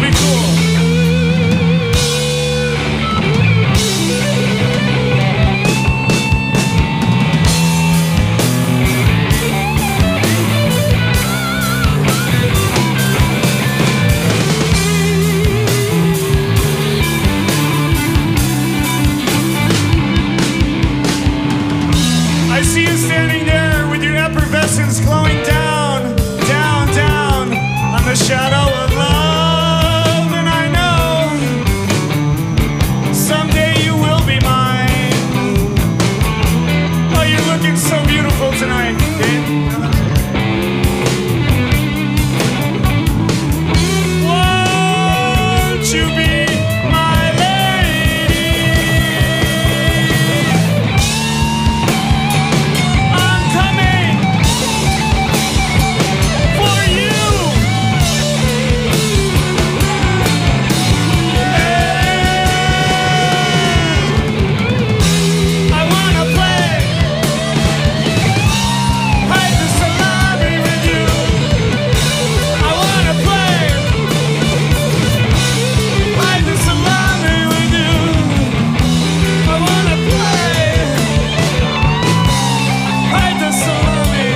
be cool. I see you standing there with your effervescence glowing down, down, down on the shadow of love. And I know someday you will be mine. Oh, you're looking so beautiful tonight, babe. Won't you be my lady? I'm coming for you. I wanna play hide the salami with you. I wanna play hide the salami with you. I wanna play hide the salami.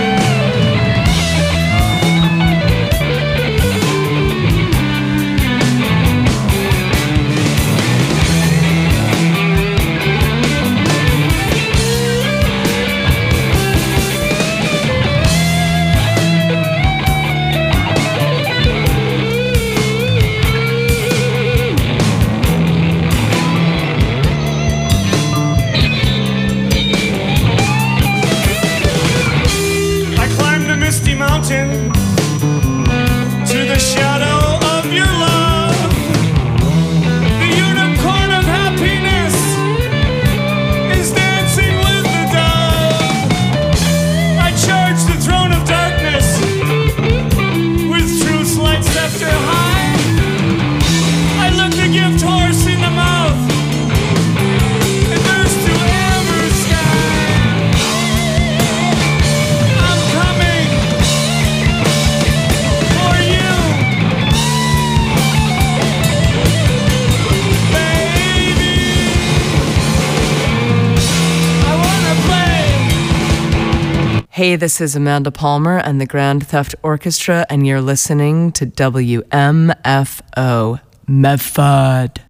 I climbed a misty mountain to the shadow of your love. The unicorn of happiness is dancing with the dove. I charge the throne of darkness with truth's light scepter high. I look the gift horse in the mouth and burst to amber sky. I'm coming for you, baby. I wanna play. Hey, this is Amanda Palmer and the Grand Theft Orchestra, and you're listening to WMFO Medford.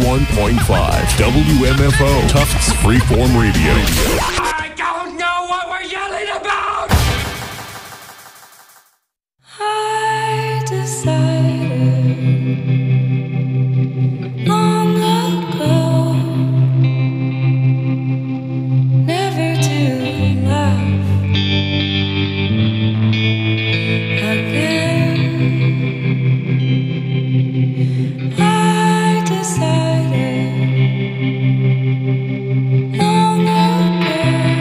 101.5 WMFO, Tufts Freeform Radio. I don't know what we're yelling about! I decided long ago never to laugh again. I decided long ago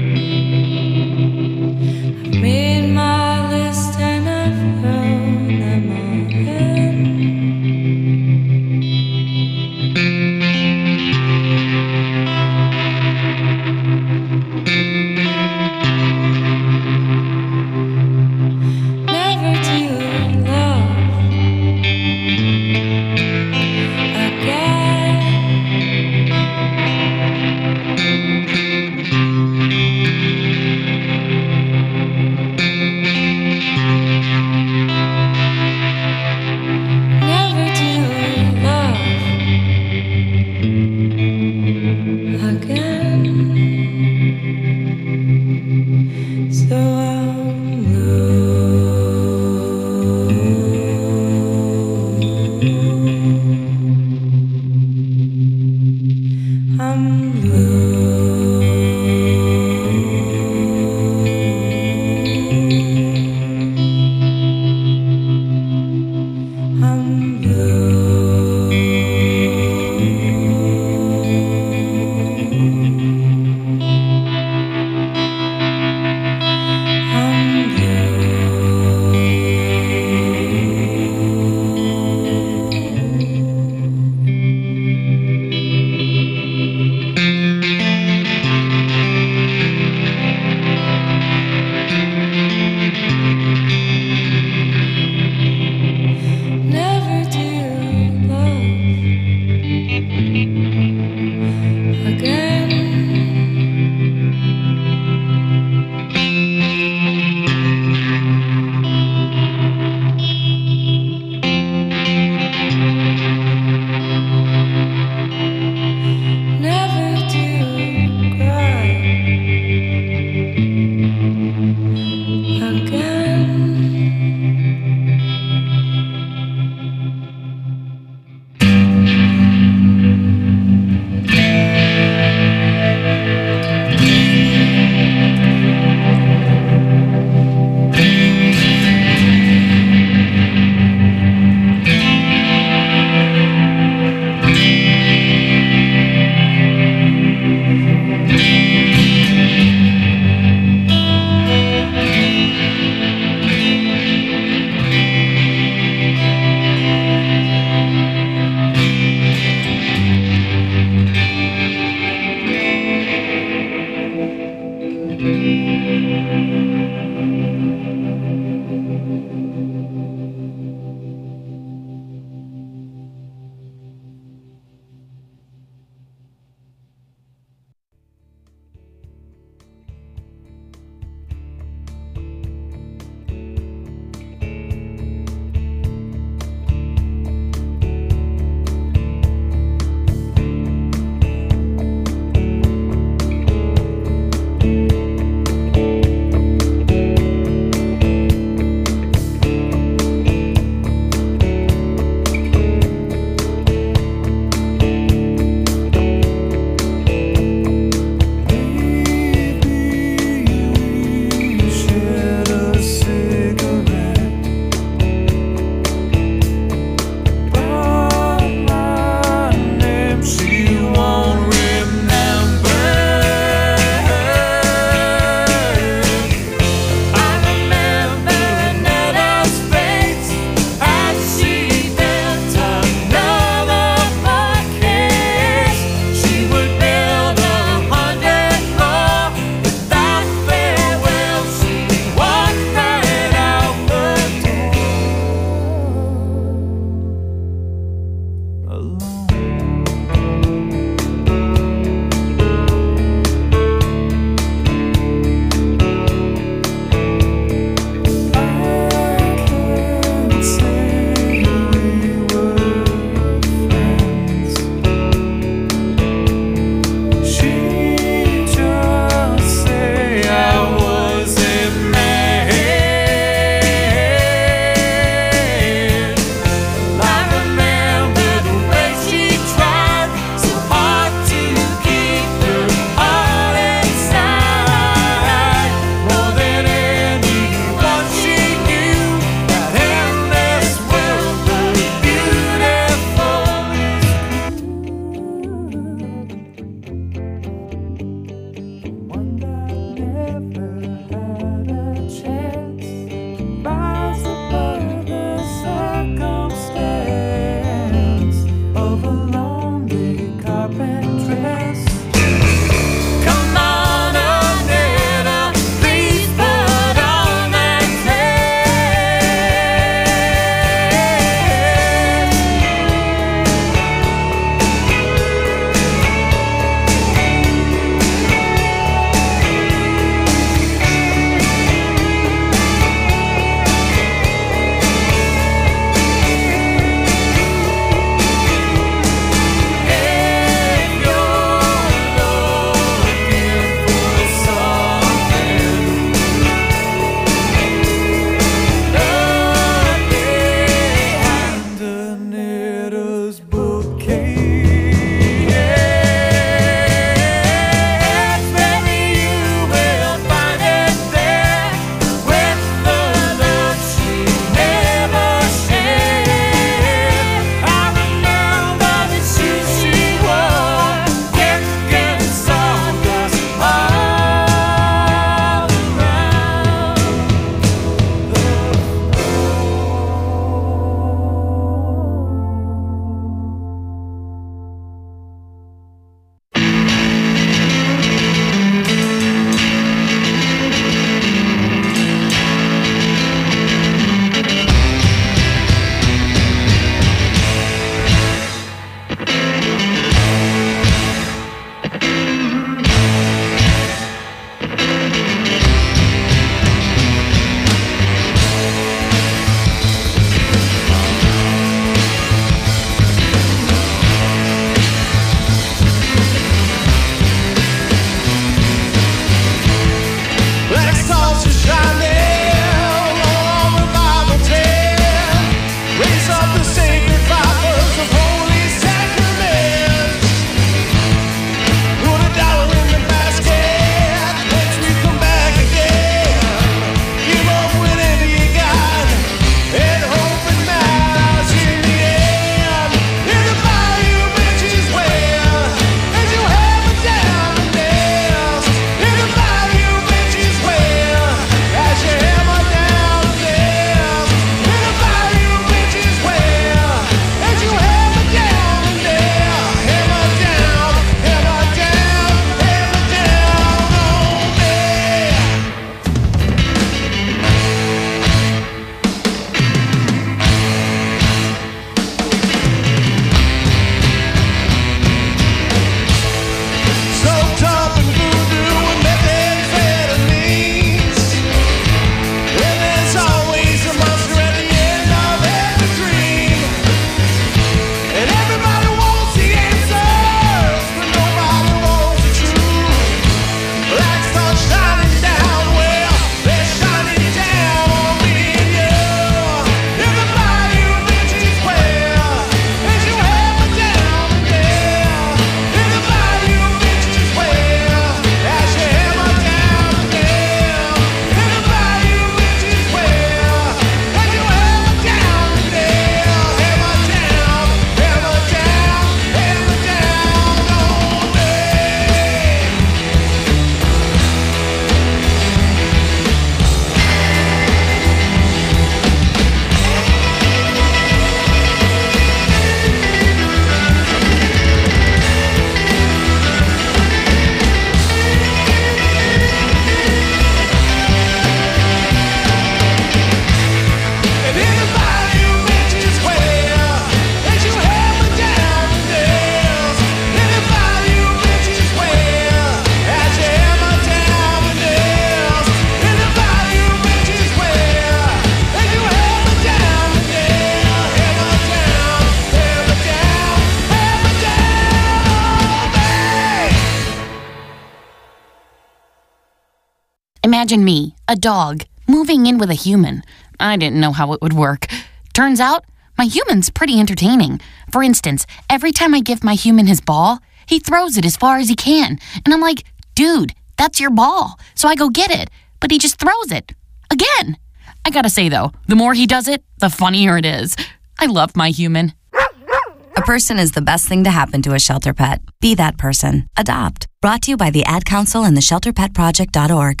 Imagine me, a dog, moving in with a human. I didn't know how it would work. Turns out, my human's pretty entertaining. For instance, every time I give my human his ball, he throws it as far as he can. And I'm like, dude, that's your ball. So I go get it. But he just throws it. Again. I gotta say, though, the more he does it, the funnier it is. I love my human. A person is the best thing to happen to a shelter pet. Be that person. Adopt. Brought to you by the Ad Council and the ShelterPetProject.org.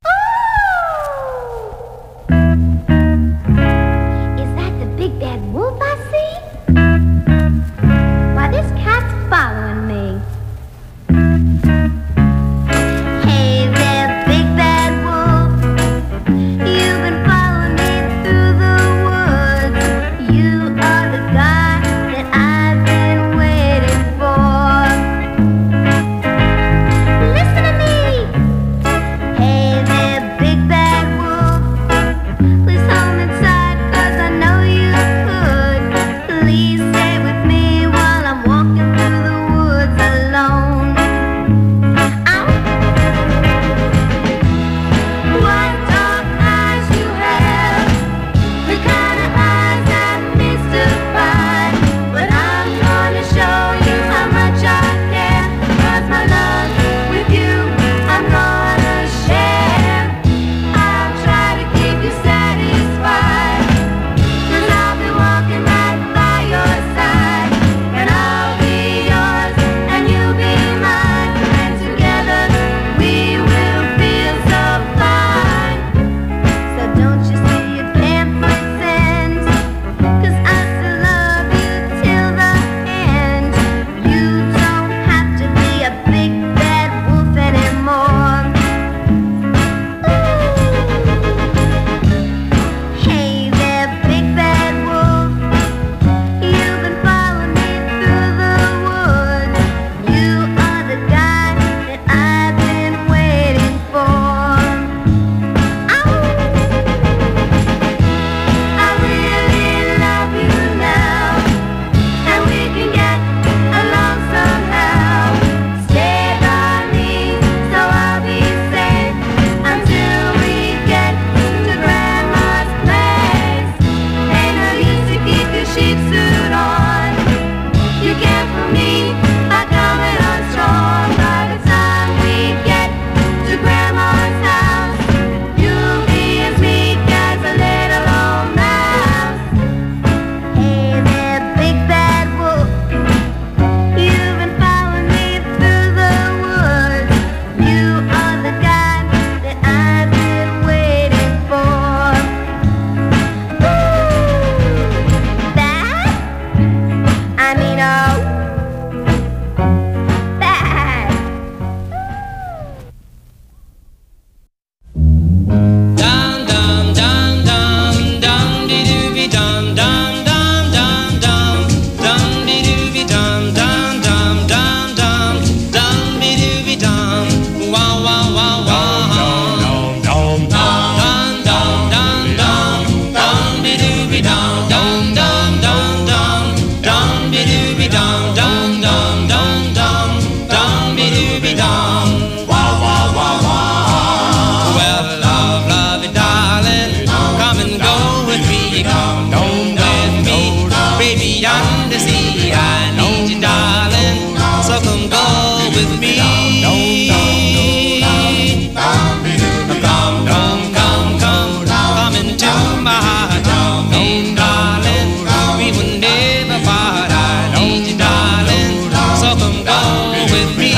Is that the big bad wolf I see? Why, this cat's following me. Hey there, big bad wolf. You've been following me through the woods. You are the guy that I've been waiting for. Listen to me. Hey there, big bad wolf. Please hold me tight, 'cause I know you could. Please stay with me while I'm walking through the woods alone. Ow. What dark eyes you have, the kind of eyes that mystify. But I'm gonna show you how much I care, 'cause my love with you I'm gonna share. I'll try to keep you satisfied, 'cause I'll be walking right by your side. And I'll be yours and you'll be mine, and together we will feel so fine. So don't you see you can't pretend, 'cause I still love you till the end. You don't have to be a big bad wolf anymore. Hey there, big bad wolf. You've been following me through the woods. You are the guy that I've been waiting for. Ow! I really love you now, and we can get along somehow. Stay by me, so I'll be safe until we get to Grandma's place. Ain't no use to keep your sheep suit on. You care for me by coming on strong. By the time we get to Grandma's house, you'll be as meek as a little old mouse. Hey there, big bad wolf. You've been following me through the woods. You are the guy that I've been waiting for. That? I mean, oh, that. Dum dum dum dum dum dee doo dum dum dum dum dum dum dee doo dum dum dum dum dum dum dee doo dum wow wow wow wow dum dum dum dum dum dee doo dum dum dum dum dum dum dee doo dum dum dum dum dum dum dee doo dum wow wow wow wow. Well, lovey darling, come and go with me. Come home with me, baby, yonder sea. I need you, darling, so come go with me. Come into my heart, darling, we will never part. I need you, darling, so come go with me.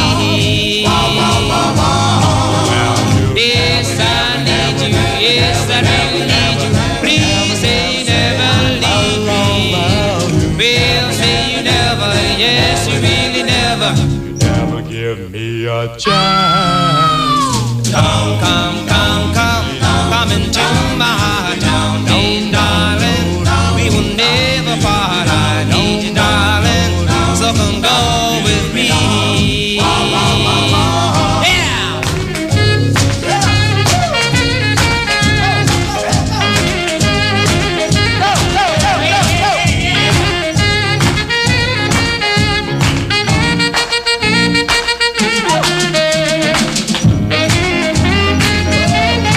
Yes, I need you, yes, I really need you. Please say you never leave me. Well, say you never, yes, you really never. Never give me a chance. Come into my heart, darling, we will never part. I need you, darling, so come go with me. Yeah.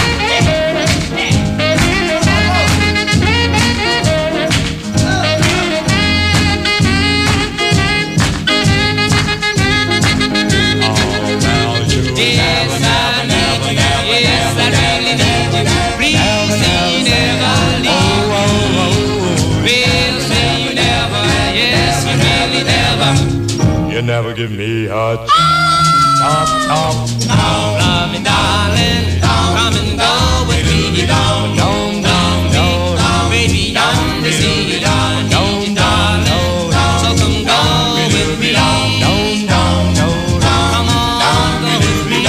never give me a chance. Talk. Don't love me, darling. Come and go with me. Don't, baby, don't deceive me, darling. So come go with me. Come on, go with me.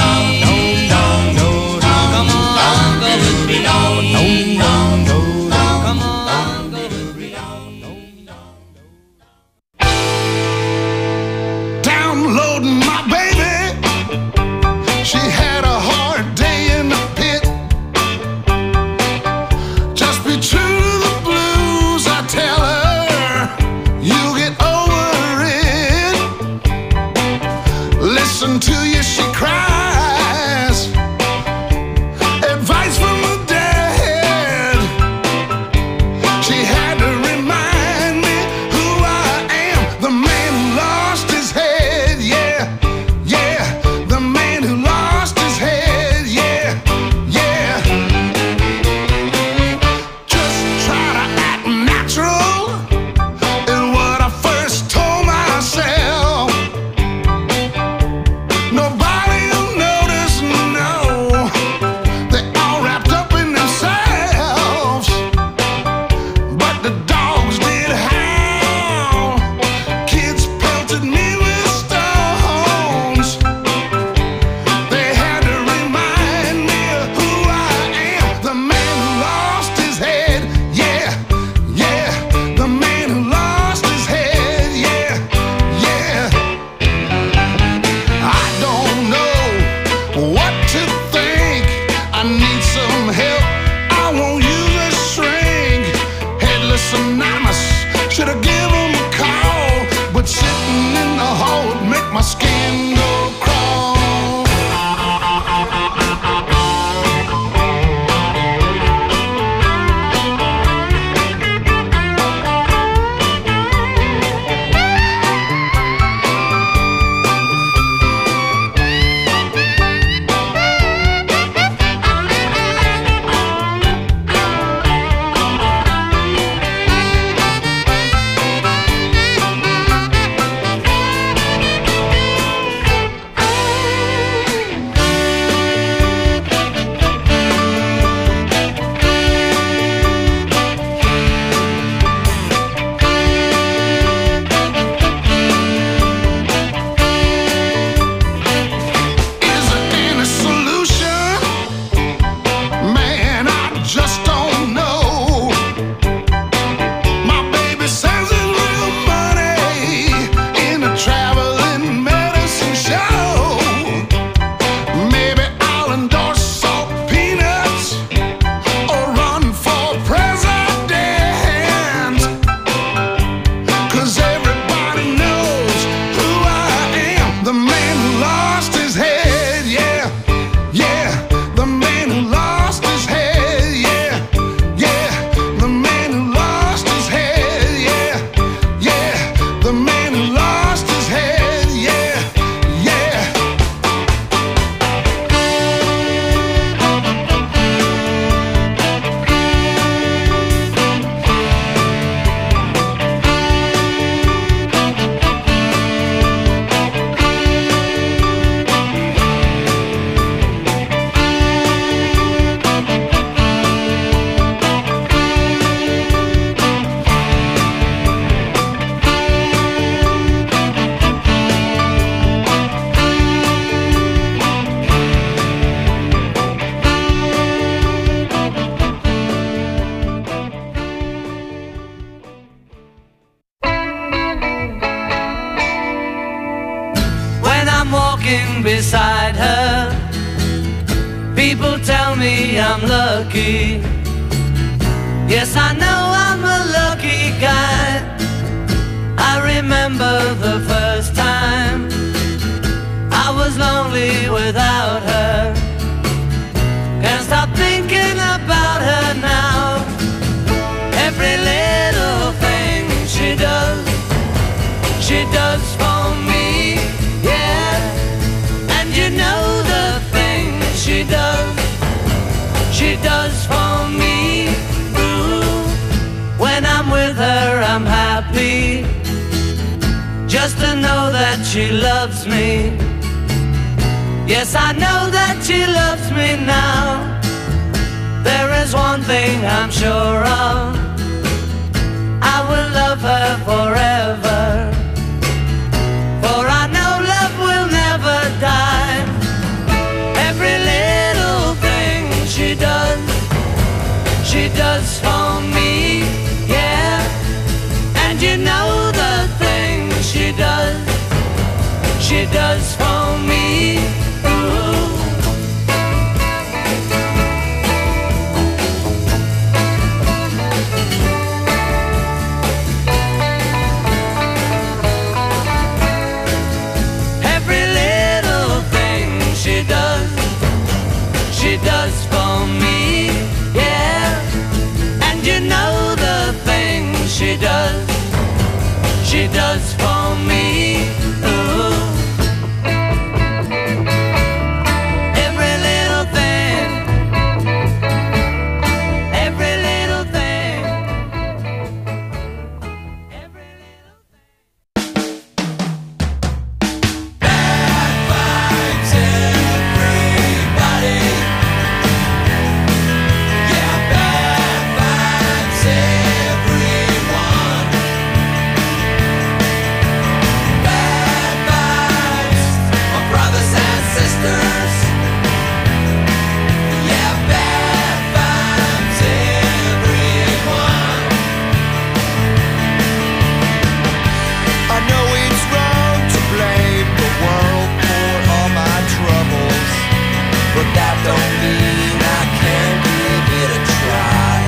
Come on, go with me. Come on, go with me. Downloading my baby. She had a hard day in the pit. Just be true to the blues, I tell her. You get over it. Listen to you, she cries. Advice from the dead. She had to remind me who I am. The man who lost his head, yeah. The man who lost his head, yeah. Just try to act natural is what I first told myself. Nobody will notice, no. They all wrapped up in themselves. But the dogs did howl. Kids pelted me with stones. They had to remind me of who I am. The man who lost his head, yeah. The man who lost his head, yeah. I don't know what to think. I need some help. I won't use a shrink. Headless Anonymous, should have given him a call. But sitting in the hall would make my skin go crawl. Is there any solution? Man, I just don't know. My baby sends his real money in a traveling medicine show. Maybe I'll endorse salt peanuts or run for president. 'Cause everybody knows who I am. The man who lost his head, yeah. The man who lost his head, yeah. The man who lost his head, yeah. The man who lost his head, yeah. When I'm walking beside her, people tell me I'm lucky. Yes, I know I'm a lucky guy. I remember the first time I was lonely without her. Can't stop thinking about her now. Every little thing she does for me, yeah. And you know the things she does for me. Ooh, when I'm with her, I'm happy. just to know that she loves me. Yes, I know that she loves me now. There is one thing I'm sure of, I will love her forever. For I know love will never die. Every little thing she does for me, yeah. And you know the things she does for me. Ooh. Every little thing she does for me, yeah. And you know the things she does for me. Ooh. Every little thing, every little thing, every little thing. Bad vibes, everybody. Yeah, bad vibes, everyone. Bad vibes, my brothers and sisters. Yeah, bad vibes, everyone. I know it's wrong to blame the world for all my troubles, but that don't mean I can't give it a try.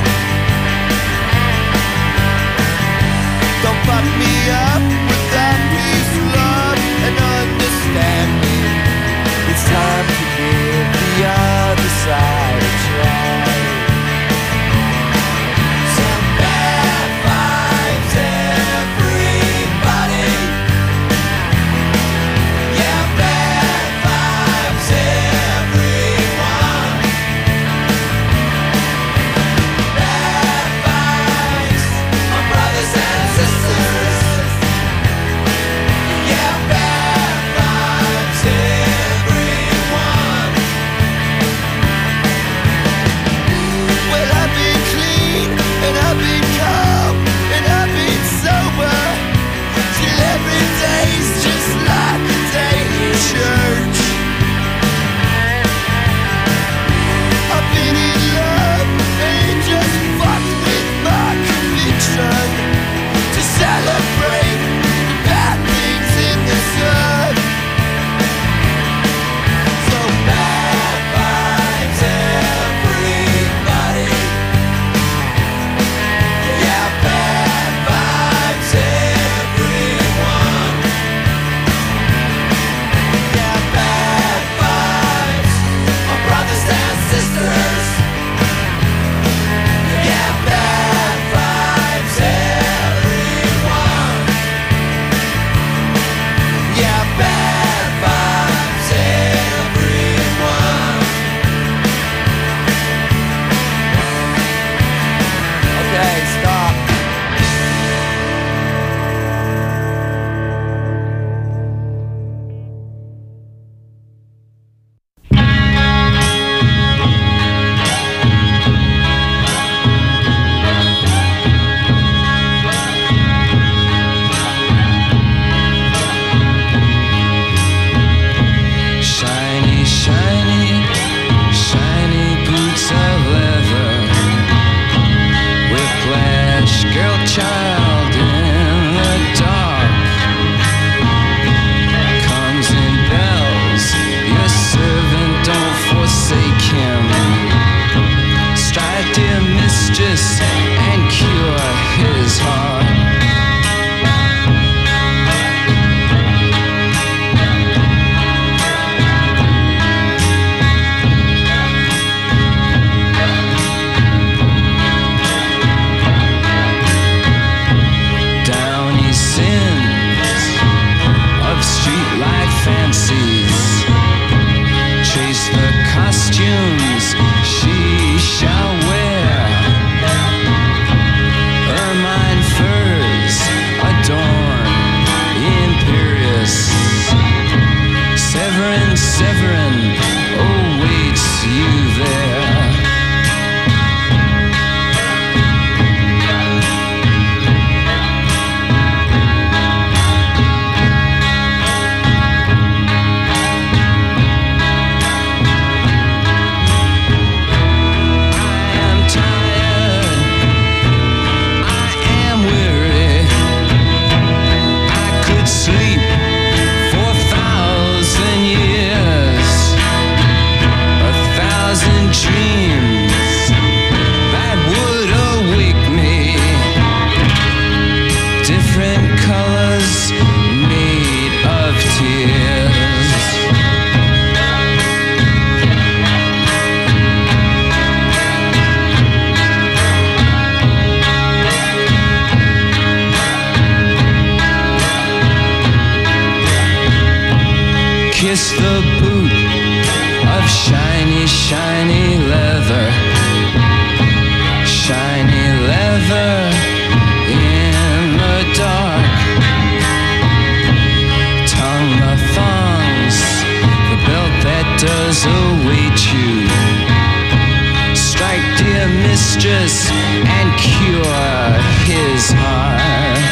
Don't fuck me up with that peace, love, and understanding. It's time to give the other side a try. Some bad vibes, everybody. Yeah, bad vibes, everyone. Bad vibes, my brothers and sisters. Yeah, bad vibes, everyone. Well, I've been clean, and I've been calm, and I've been sober, till every day's just like a day in church. I've been in love, and it just fucked with my conviction to celebrate the bad things in this earth. So bad vibes, everybody. Yeah, bad vibes, everyone. Yeah, bad vibes, my brothers and sisters. Yeah, bad vibes, everyone. Yeah, bad vibes, everyone. Okay, stop. Shiny, shiny, shiny boots of leather. Whiplash, girl child in the dark. Comes in bells, your servant, don't forsake him. Strike, dear mistress, and cure his heart. Downy sins of streetlight fancies. Chase the costumes she shall wear. just the boot of shiny, shiny leather. Shiny leather in the dark. Tongue the thongs, the belt that does await you. Strike, dear mistress, and cure his heart.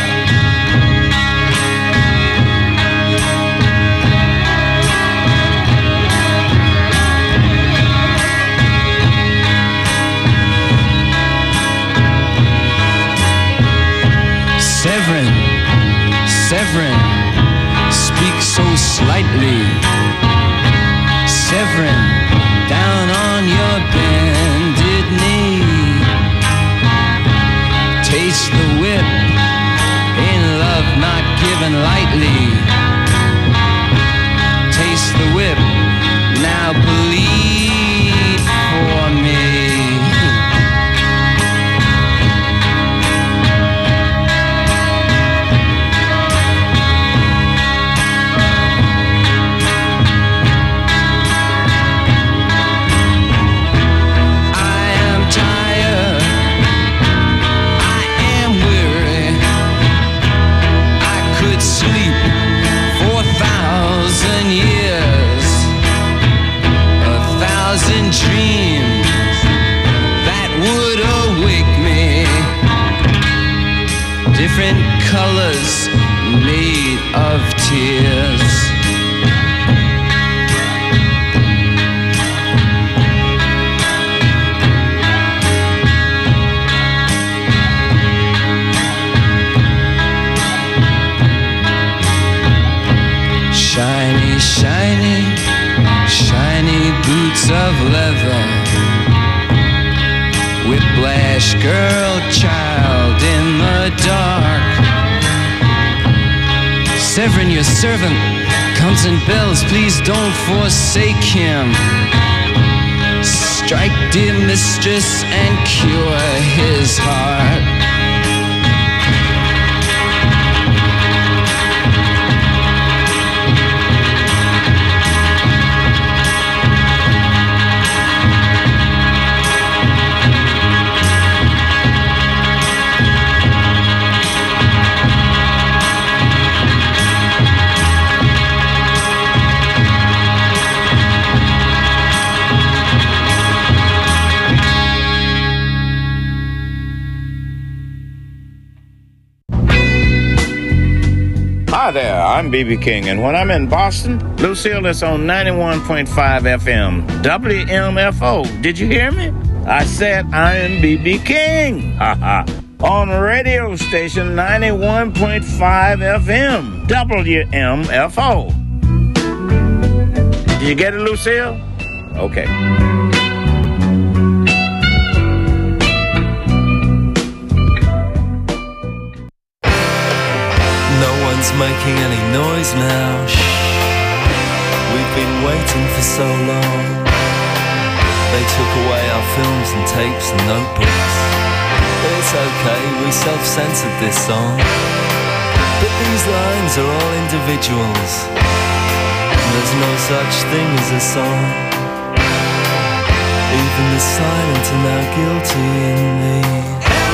Severin, Severin, speak so slightly. Severin, down on your bended knee. Taste the whip, in love not given lightly. Taste the whip, now bleed for me. Dreams that would awake me. Different colors made of tears. Shiny, shiny, shiny boots of leather. Whiplash girl child in the dark. Severin, your servant, comes in bells. Please don't forsake him. Strike, dear mistress, and cure his heart. Hi there, I'm B.B. King, and when I'm in Boston, Lucille is on 91.5 FM, WMFO. Did you hear me? I said I am B.B. King. On radio station 91.5 FM, WMFO. Did you get it, Lucille? Okay. Making any noise now. Shh. We've been waiting for so long. They took away our films and tapes and notebooks. But it's okay, we self-censored this song. But these lines are all individuals. There's no such thing as a song. Even the silent are now guilty in the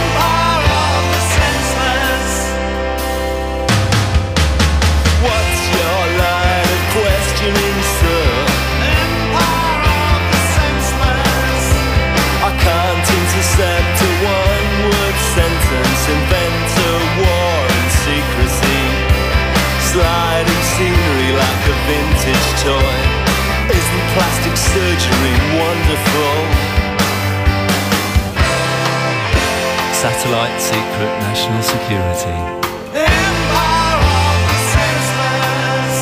intercept a one-word sentence, invent a war in secrecy, sliding scenery like a vintage toy. Isn't plastic surgery wonderful? Satellite secret national security. Empire of the senseless.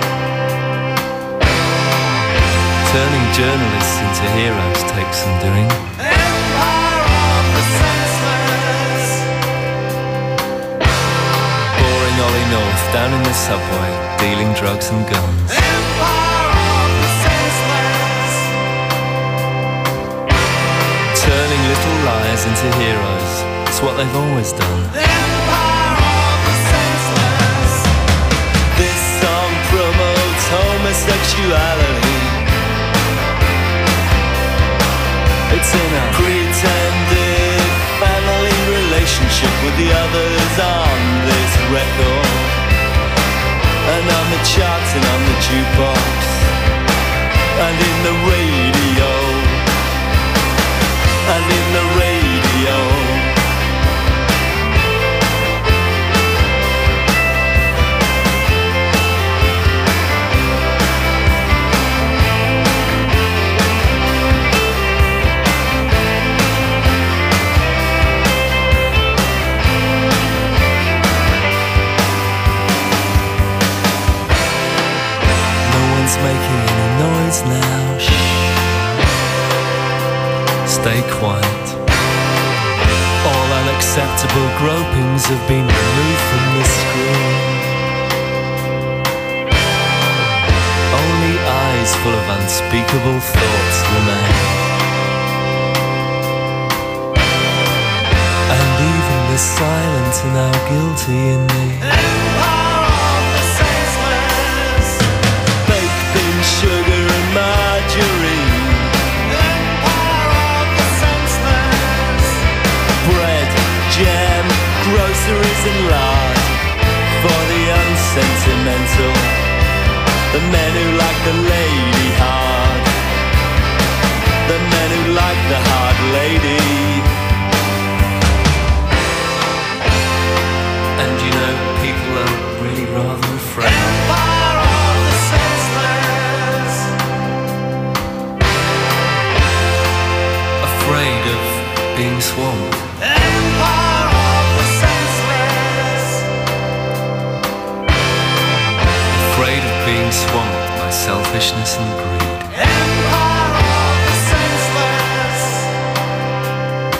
Turning journalists into heroes takes some doing. Ollie North down in the subway, dealing drugs and guns. Empire of the senseless. Turning little lies into heroes, it's what they've always done. Empire of the senseless. This song promotes homosexuality. sexuality. It's in a pretended family relationship with the others on this record, and on the charts and on the jukebox, and in the radio, and in the radio. Making any noise now, shh. Stay quiet. All unacceptable gropings have been removed from the screen. Only eyes full of unspeakable thoughts remain. And even the silent are now guilty in me. Sugar and margarine, empire of the senseless. Bread, jam, groceries and lard for the unsentimental, the men who like the lady hard, the men who like the hard lady. And you know, people are really rather afraid. Empire of the senseless, afraid of being swamped. Empire of the senseless, afraid of being swamped by selfishness and greed. Empire of the senseless,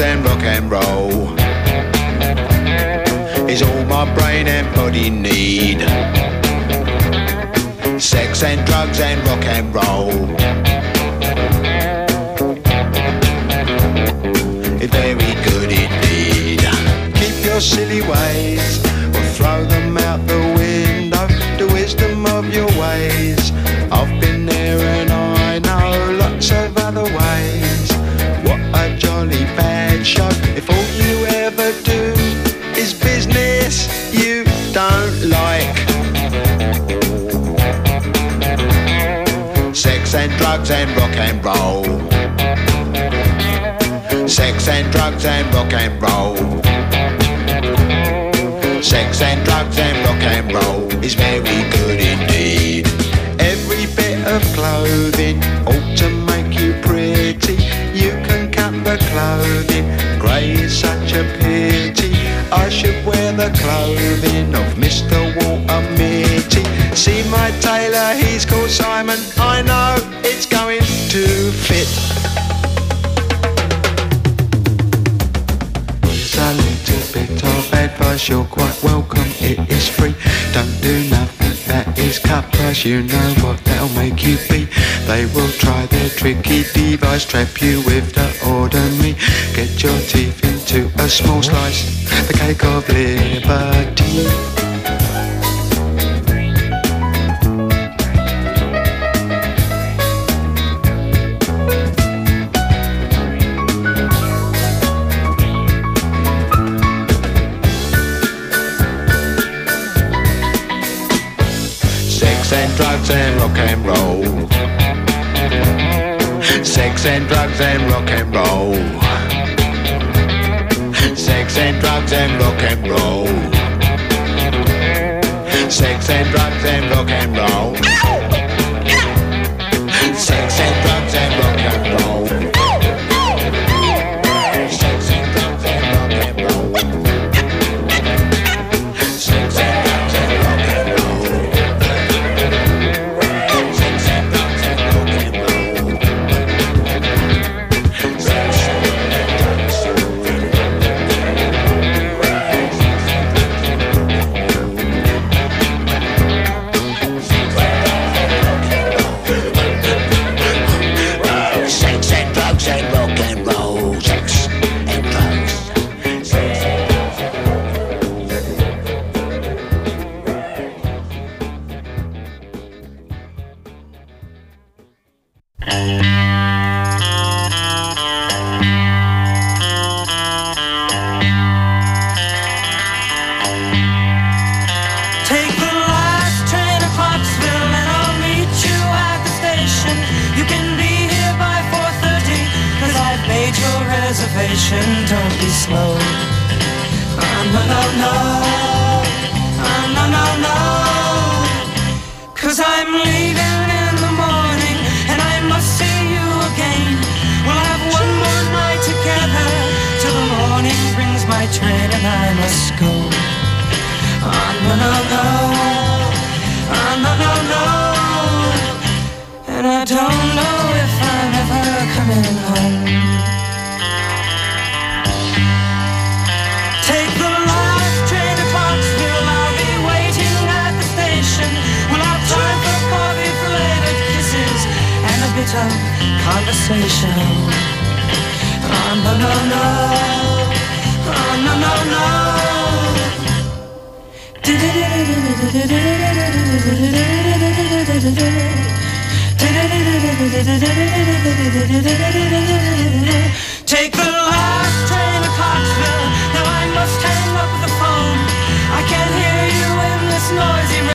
and rock and roll is all my brain and body need. Sex and drugs and rock and roll, it's very good indeed. Keep your silly ways or throw them out the window. The wisdom of your ways, I've been there and I know lots of other ways. What a jolly bad show if all you ever do is business you don't like. Sex and drugs and rock and roll, sex and drugs and rock and roll, sex and drugs and rock and roll is very good indeed. Every bit of clothing ought to make you pretty. You can cut the clothing, grey is such a pity. I should wear the clothing of Mr. Walter Mitty. See my tailor, he's called Simon, I know it's going to fit. Here's a little bit of advice, you're quite welcome, it is free. Don't do nothing that is cut price, you know what that'll make you be. They will try their tricky device, trap you with the ordinary. Get your teeth into a small slice, the cake of liberty. Sex and drugs and rock and roll, sex and drugs and rock and roll, sex and drugs and rock and roll, sex and drugs and rock and roll, sex and drugs and rock and roll, sex and drugs and rock and roll, sex and drugs and rock and roll. Don't be slow. No, no, no. No, no, no. 'Cause I'm leaving in the morning and I must see you again. We'll have one more night together till the morning brings my train and I must go. No, no, no. No, no, no. And I don't know if I'm ever coming home. Of conversation. No, no, no. No, no, no. Take the last train to Clarksville. Now I must hang up the phone. I can't hear you in this noisy